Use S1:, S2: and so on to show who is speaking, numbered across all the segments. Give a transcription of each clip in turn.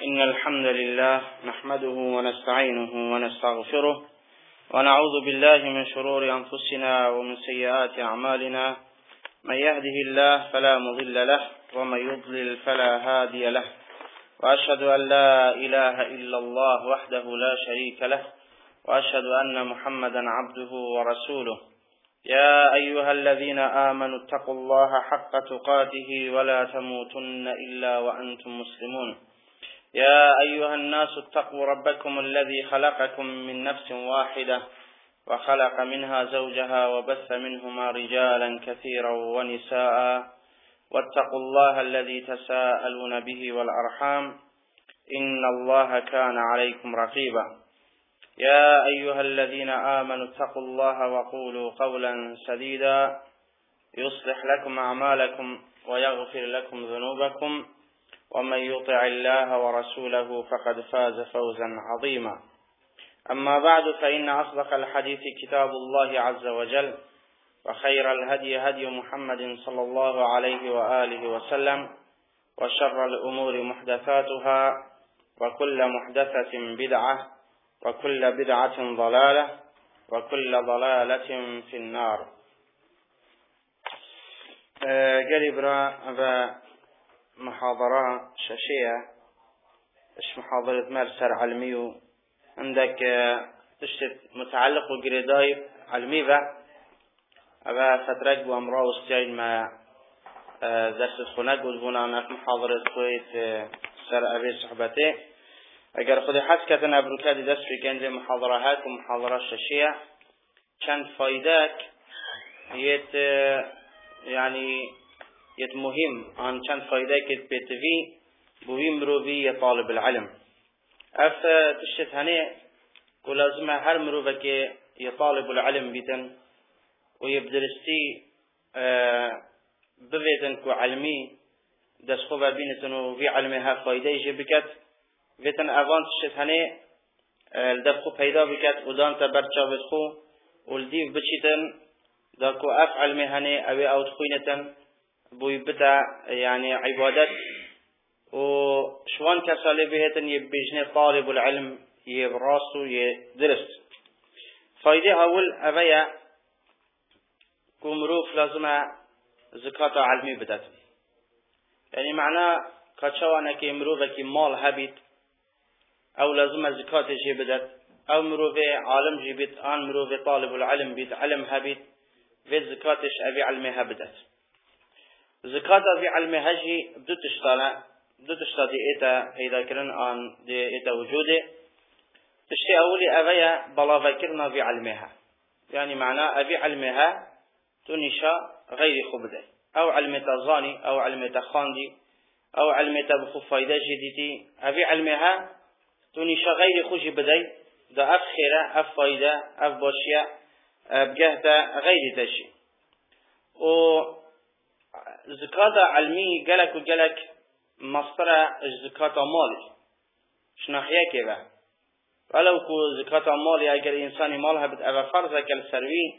S1: إن الحمد لله نحمده ونستعينه ونستغفره ونعوذ بالله من شرور أنفسنا ومن سيئات أعمالنا. من يهده الله فلا مضل له ومن يضلل فلا هادي له، وأشهد أن لا إله إلا الله وحده لا شريك له، وأشهد أن محمدا عبده ورسوله. يا أيها الذين آمنوا اتقوا الله حق تقاته ولا تموتن إلا وأنتم مسلمون. يا أيها الناس اتقوا ربكم الذي خلقكم من نفس واحدة وخلق منها زوجها وبث منهما رجالا كثيرا ونساء، واتقوا الله الذي تساءلون به والأرحام إن الله كان عليكم رقيبا. يا أيها الذين آمنوا اتقوا الله وقولوا قولا سديدا يصلح لكم أعمالكم ويغفر لكم ذنوبكم، ومن يطع الله ورسوله فقد فاز فوزا عظيما. أما بعد، فإن أصدق الحديث كتاب الله عز وجل، وخير الهدي هدي محمد صلى الله عليه وآله وسلم، وشر الأمور محدثاتها، وكل محدثة بدعة، وكل بدعة ضلالة، وكل ضلالة في النار. قريب را محاضرة شاشية، ايش محاضرة مرسر علمي، عندك تشتت متعلق وقريداي علمي أبا فترك وامرأة وستين ما درس الخناق وزبونا في محاضرة خويت سر أبي صحبته. اگر خودی حس کردن ابروکدی دست بگند محاضره هات و محاضره شاشية چند فایده یت يعني يت مهم عن چند فایده که بتوی بوی مروی طالب العلم اف تشت هنه ولازم هر مروه که طالب العلم بیتن و یبدرستی بویتن کو علمی دست خوب بینتن و وی علمه ها فایده جه بکت ویتن اوان تشت هنه الدفخو پیدا بکت و دان تبرچا بدخو والدیو بچیتن داکو اف علمه هنه اوی اوت خوینتن بوی بدا يعني عبادت و شوان كسالي بهتن يبجن طالب العلم يبراس يدرس فايده اول ابيا كمروف لازم زكاة علمي بدات، يعني معناه كشوانا كي مروفه كي مال هبيت او لازم زكاة جي بدات، او مروفه عالم جيبت ان مروفه طالب العلم بيت علم هبيت في زكاتش ابي علمها بدات. زكاة في علمه هجي دو تشتانا إيتا إذا كرن عن دي إيتا وجوده تشتي أولي أغيا بلا فكرنا في علمها، يعني معناه أبي علمها تنشا غير خبده أو علمة ظاني أو علمة خاندي أو علمة بخفايدة جديدي أبي علمها تنشا غير خوش بدي دا أف خيرة أف فايدة أف باشية بجهة غير تشي. و زكاة علمي جلك وجلك مصدر زكاة مالي شناحية كذا، ولو كو زكاة مالي أجر إنسان مالها بتأبى فرضة كالسروي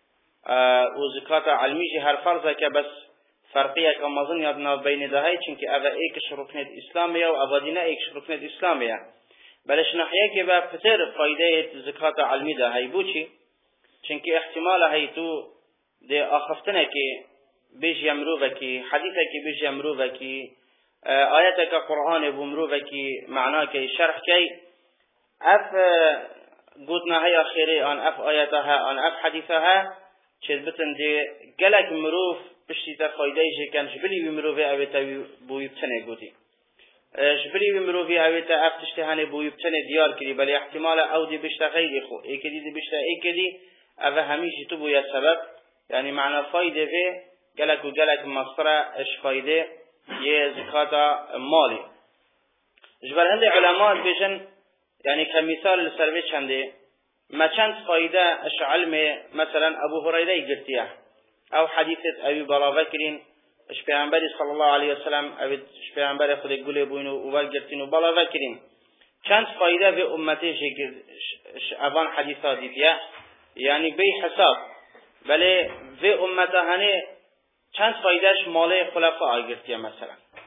S1: وزكاة علمي هر فرضة كبس فرقية كمازن يدنا بين دهاي چونك أبى إيكش ركنة إسلامية وأبدينا إيكش ركنة إسلامية، بل شناحية كذا فتر فايدة زكاة علمي دهاي بوشي چونك احتمال هاي تو دي أخفتنا كي بيجي مروفكي حديثك بيجي مروفكي آياتك قرآن بمروفكي معناك شرح كي اف قلنا هيا خيري ان اف آياتها ان اف حديثها چذبتن دي قلق مروف بشتي تفايدهش كان جبلي بمروفي اويتا بويبتنه قوتي جبلي بمروفي اويتا اف تشتهاني بويبتنه ديار كري، بل احتمال او دي بشتا غير خو ايكدي دي بشتا ايكدي اف هميش تبو يا سبب، يعني معنى فايده في قالك وقالك مصدر اش فايده يه زكاة مالي. جبر هندي علماء بيجن يعني كمثال لسرويش هندي ما كانت فايده اش علمه مثلا ابو هريره قلتيه او حديثه ابي بكر اش پیغمبر صلى الله عليه وسلم او اش پیغمبر خود گله بوینو او قلتینو بکر كانت فايده في امته ابان حديثات ديتيه يعني بي حساب بله في امته هنه چند فایدهش مال خلفاء گرفتیه مثلا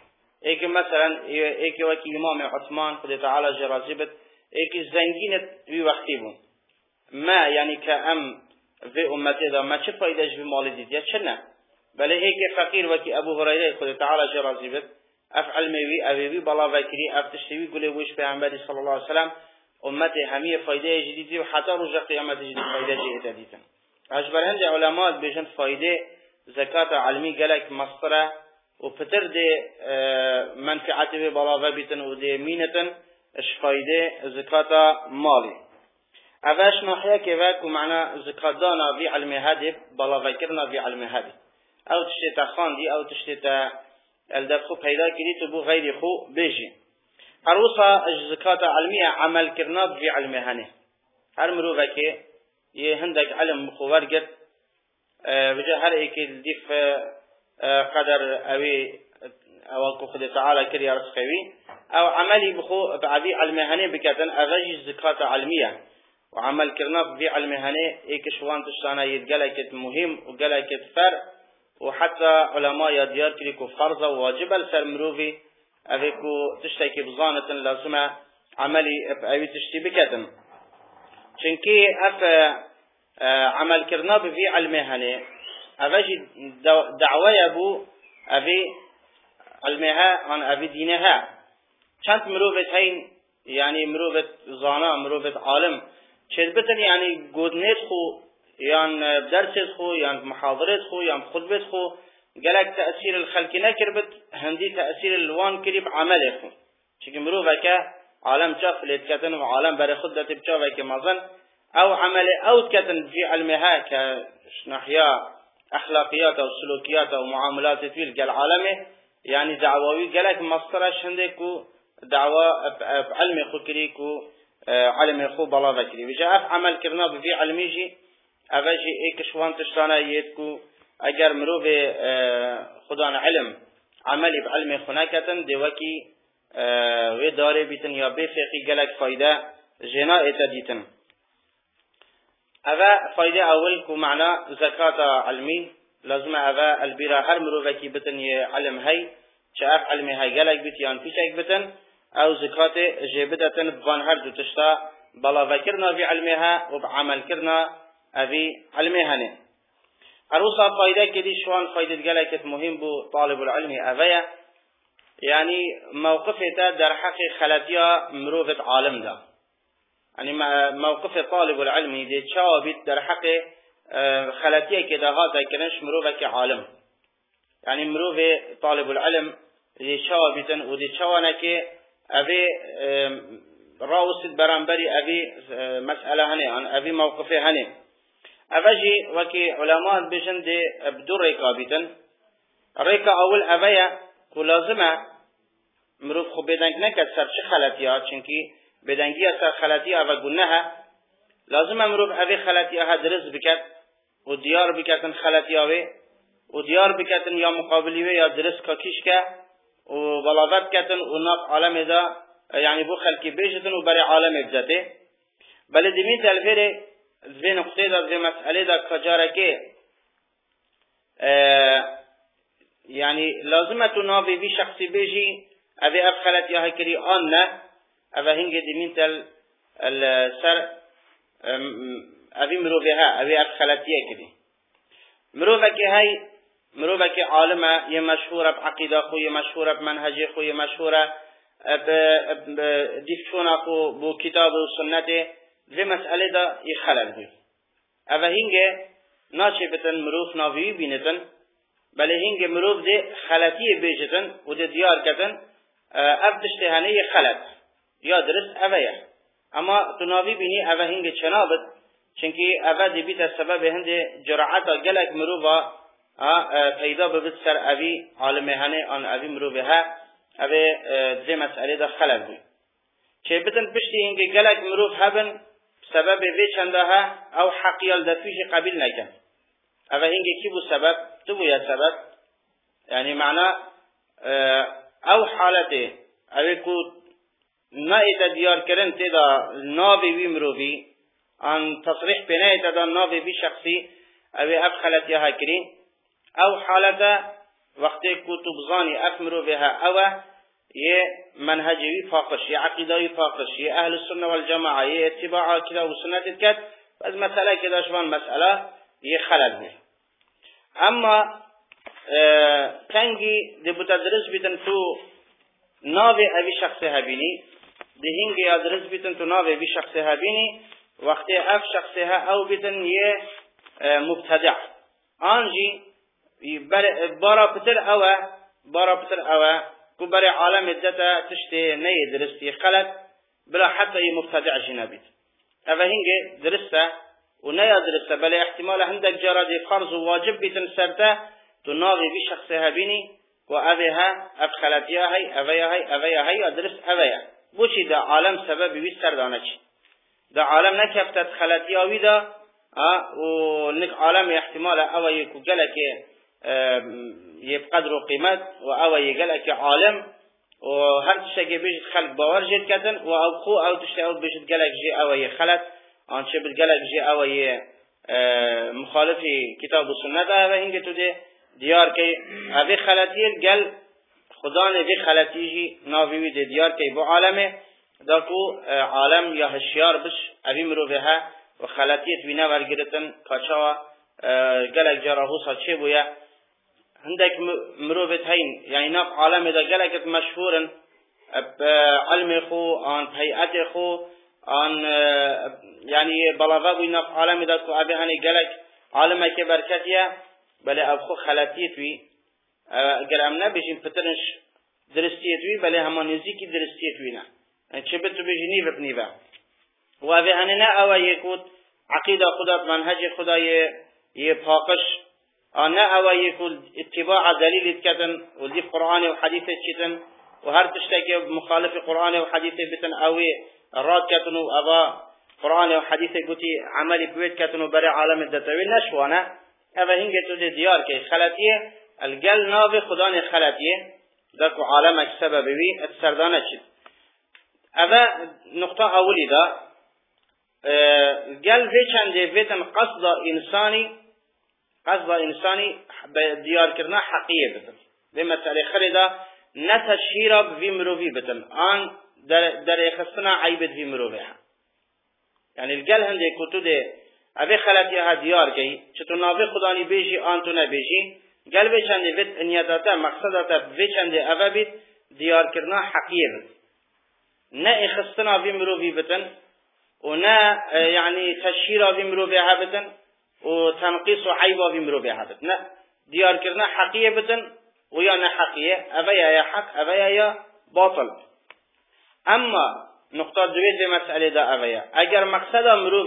S1: ایک مثلا ایک وکی امام عثمان خدا تعالی جرازی بد ایک زنگینت وی وقتی بون ما یعنی که ام في امتی دا ما چه فایدهش به مال دید یا چه نه بله ایک فقیر وکی ابو هریره خدا تعالی جرازی بد افعل میوی اویوی بلا وکری افتشتوی گله وش پیامبری صلی الله علیه وسلم امت همه فایده جدیدی و حتی روز قیامت جدید فایده جدید دیدن اجبر هند علماء بیشتر فایده زکات علمی گلک مصدره و پتر ده منفعت به بالا و بیتن و ده مینتن اش فایده زکات مالی اوش ناحیه که وقت معنا زکات دانا وی علم هدف بالا وکرنا وی علم هدف او تشتی تخاندی او تشتی الدخو پیدا کردی تو بو غیر خو بیجی عروسا زکات علمیه عمل کرنا وی علم هنه هر مروه که یه هندک علم بخوار گرد بجا هر ایکی دیف قدر اوی اوالکو خود تعالی کری رسخوی او عملی بخو بعدی علم هنه بکتن اوجی زکات علمیه و عمل کرنا وی علم هنه ایکشوان تشتانه یدگلکت مهم و گلکت فر و حتی علماء یادیار کری که فرض و واجب السر مروفی اوی که تشتکی بزانتن لازمه عملی اوی تشتی بکتن چنکی اف عمل کرنا بوی علم هنه اوی دعوه بو اوی علمها عن اوی دینها چند مروفت هین یعنی مروفت زانا مروفت عالم چید بتن یعنی گودنیت خو یان درست خو یان محاضرت خو یان خطبت خو گلک تأثیر الخلق نکربت هندی تأثیر الوان کرib عمل خو چون مروفه که عالم جا فلیت کتن و عالم برای خود دت بچاوه که مزن او عمل اوت کتن فی علمها که نحیا اخلاقیات و سلوکیات و معاملات فیل گل عالمه یعنی دعواوی گلک مصدرش هنده کو دعوا علم خو کری کو علم خو بلا وکری وجا اف عمل کرنا بفی علمی جی اوجی ایکشوان تشتانه ید کو اگر مروف خدان علم عملی بعلم خونه کتن دوکی و داره بیتن یا بفقی گلک فایده جنا ایتا دیتن اوه فایده اول کو معنا زکات علمی لازم اوه البیرا هر مروفکی بتن یه علم هی چه اف علمی هی گلک بیت یان پیچک بتن او زکات جیبتن بان هر دو تشتا بلا وکرنا بی علمها و بعمل کرنا ابي علمها نه عروسا فایده کدی شوان فایده گلکت مهم بو طالب العلم اویا یعنی موقفته در حق خلطیا مروفت عالم ده یعنی موقف طالب العلم دی چابت در حق خلطیا که ده ها ذکرنش مروفت عالم یعنی مروف طالب العلم دی چابتن و دی چوانه که ابي راوست برانبری ابي مسئله هنه ابي موقفه هنه اوجی وکی علماء بجند بدو ریکا بیتن ریکا اول اویا که لازمه مروف خو بدنگ نکد سر چه خلطی ها چنکی بدنگی سر خلطی ها و گنه ها لازمه مروف اوی خلطی ها درز بکد و دیار بکتن خلطی ها و دیار بکتن یا مقابلی یا درز کاکیش که و بلاوت کتن و ناف عالم دا یعنی بو خلقی بیجتن و برای عالم بزده بله دمین تلفیره ذی نقطه دا ذی مسئله دا کجاره که یعنی لازمه تو ناوی بی شخصی بیجی اوی اف خلطی ها کری آن نه اوی هنگی دمین تل سر اوی مروفه ها اوی اف خلطی ها کری مروفه که های مروفه که عالمه یه مشهوره بعقیده خو یه مشهوره بمنهج خو یه مشهوره دیفشونه خو بو کتاب و سنت ذی مسئله دا یه خلل بوی اوه هنگه ناچه بتن مروف ناوی بینتن بله هنگه مروف ده خلطی بیجتن و ده دیار کتن اف دشتهانه یه خلط یا درست اوه یه اما تو ناوی بینی اوه هنگه چنابت چنکی اوه ده بیت سبب هنده جرعتا گلک مروفا پیدا ببت سر اوی عالمه هنه آن اوی مروفه ها اوه ذی مسئله دا خلل بوی چه بتن پشتی هنگه گلک مروف هبن سبب وی چنده ها او حقیال دفیش قبیل نکن اوه هنگه کی بو سبب تو بو یا سبب یعنی معنا او حالته اوه کو نا ایتا دیار کرن تیدا ناوی وی مروفی ان تصریح پی نا ایتا دا ناوی وی شخصی اوه اف خلطی ها کرین او حالته وقتی کو تو بزانی اف مروفی ها اوه یه منهجی فاقش، یه عقیدهی فاقش، یه اهل السنه والجماعه، یه اتباع کتاب و سنت کد، از مسئله که داشتن مسئله یه خلل بود. اما تنگی دبوت درس بیتن تو ناوی اوی شخص هبینی، دهینگی درس بیتن تو ناوی اوی شخص هبینی، وقتی اف شخص ها او بیتن یه مبتدع آنجی بارا پتر اوه کو برای عالم دتا تشتی نی درستی خلط بلا حتی یه مبتدع جنبید اوه هنگی درسته و نیا درسته بلا احتمال هندک جارا دی فرض و واجب بیتن سرته تو ناغی بی شخص هبینی و اوه ها اف خلطیا هی اوه هی درست اوه بوچی دا عالم سبب بی سردانه چی دا عالم نکفتت خلطیا وی دا و نک عالم احتمال اوه یکو گلک یه قدر و قیمت و او یگل که عالم و هر تشتگی بیشت خلق باور جد کردن و او خو او تشتگی او بیشت گلک جی او یه خلط آنچه بید گلک جی او یه مخالفی کتاب و سنت او هنگه تو ده دیار که اوی خلطی گل خدا نوی خلطی جی ناویوی ده دیار که با عالمه دا کو عالم یا هشیار بش اوی مروفه ها و خلطیت وینا ورگرتن کچا گلک جراغوصا چه بویا هندك مروفت هين يعني ناف عالم إذا قالك مشهورا علم خو عن هيئة خو عن يعني بلاغة ناف عالم إذا كو أبي هني قالك عالم كبركتيا بل أبخو خلاتيت وي قال أمنا بيجين فترنش درستيت وي بل هما نزيكي درستيت وينا يعني شبتو بيجيني بتنيبا وأبي هني نا أو يكود عقيدة خدا منهج خدا يباقش أنا أوى يكون اتباع دليل كتن ودي قرآن وحديث كتن وهر تشتكي مخالف قرآن وحديث بتن أوي الراد كتن وأبا قرآن وحديث قتي عملي بويت كتن وبرع عالم الدتوي نشوانا أبا هنجي تودي ديار كي خلاتيه الجل نافي خدان خلاتيه ذاك عالمك سببي السردانة شد أبا نقطة أولي دا الجل في چند بيتن قصد إنساني بديار كرنا حقيقة بتن بمسألة خريدة نتشهير بمروفي بتن آن در يخصنا عيبت بمروفيها يعني الجل هندي كتوده أبي خلاتيها ديار كي چطور نافي خداني بيجي آن تو نبيجي قل بيشانده بيت انياداتا مقصداتا بيشانده أبا بيت ديار كرنا حقيقة بتن نا يخصنا بمروفي بتن ونا يعني تشهير بمروفيها بتن وتنقيص عيبا بمروبه حدث نا ديار كرنا حقية بتن ويا نا حقية أبايا يا حق أبايا يا باطل أما نقطة دوية مسألة دا أبايا أجر مقصد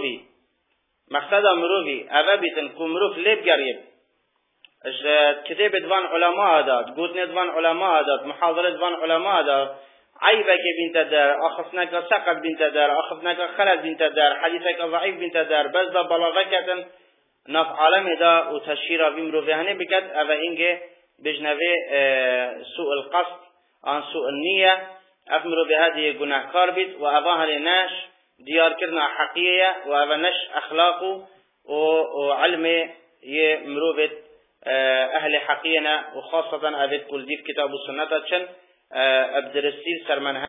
S1: مروبي أبا بتن كمروف ليب قريب كتاب دوان علماء داد قوتنا دوان علماء داد محاضرة دوان علماء داد عيبك بنت دار أخفناك سقط بنت دار أخفناك خلد بنت دار حديثك ضعيف بنت دار بس دا بلاغة ناف عالم دا و تشهیر بمروفهانه بکد اوه اینگه بجنوه سوء القصد آن سوء النیه اف مروفه دیه گناهکار بید و اوه هلی نش دیار کرنا حقیه و اوه نش اخلاقو و علم یه مروفه اهل حقیه و خاصتا اوه کل دیف کتاب و سنتا چن ابدرسیل سرمنه